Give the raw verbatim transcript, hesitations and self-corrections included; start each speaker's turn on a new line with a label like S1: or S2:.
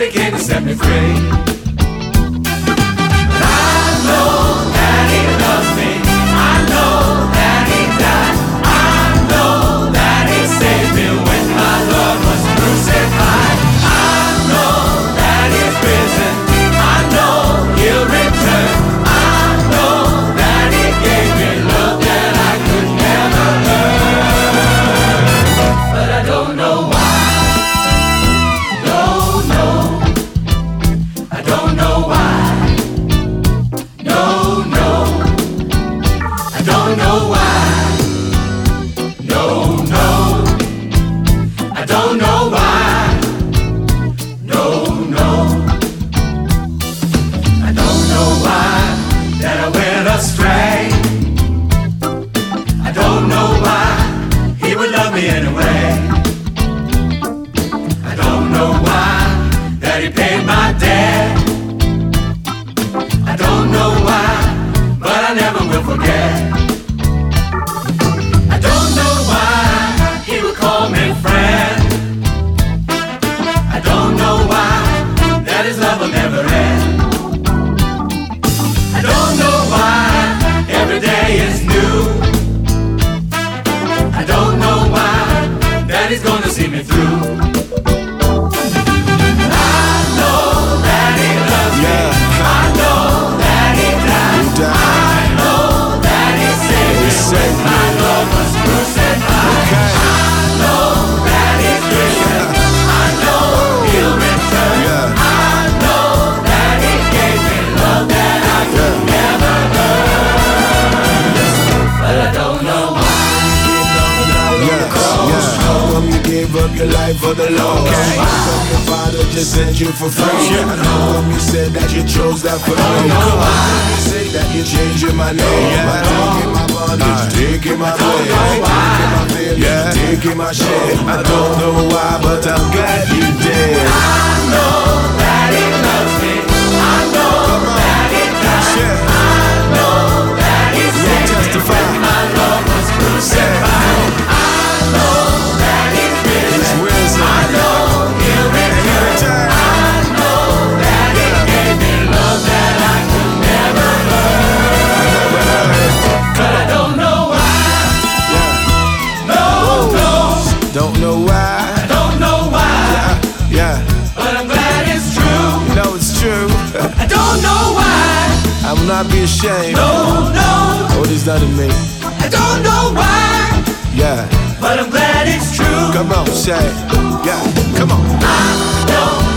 S1: he came to set me free. But I know that he loves me. I know that he died. I know that he saved me when my Lord was crucified. I know that he's risen. I know he'll return. I know that he gave me love that I could never earn. But I don't know why. No, no. I don't know why. No, no. I don't know why. No, no. I don't know why. No, no. I don't know why that I went astray. I don't know why he would love me anyway. I don't know why that he paid my debt. I don't know why, but I never will forget. I don't know why he would call me friend. I don't know why that his love will never end. I don't know why every day is new. I don't know why that he's gonna see me through. I know that he loves me. I know that he died. I know that he saved me when my Lord was crucified. I know that he's risen. I know he'll return. I know that he gave me love that I could never earn. But I don't know why.
S2: How come you gave up your life for the Lord? How come your father just sent you for free? How come you said that you chose that for me? How come you say that you're changing my name? I'm taking my bondage, taking my pain, taking my feelings, taking my shame. I don't know why, but I'm glad you did.
S1: I know that he loves me. I know that he died. I know that he saved me when my Lord was crucified. I know that he's risen. I know he'll return. I know that he gave me love that I could never earn. But I don't know why. No, no.
S2: Don't know why.
S1: I don't know why.
S2: Yeah,
S1: But I'm glad it's true.
S2: you know it's true.
S1: I don't know why.
S2: I will not be ashamed.
S1: No, no.
S2: What he's done to me.
S1: I don't know why.
S2: Yeah,
S1: But I'm glad it's true.
S2: come on, say, yeah, come on.
S1: I don't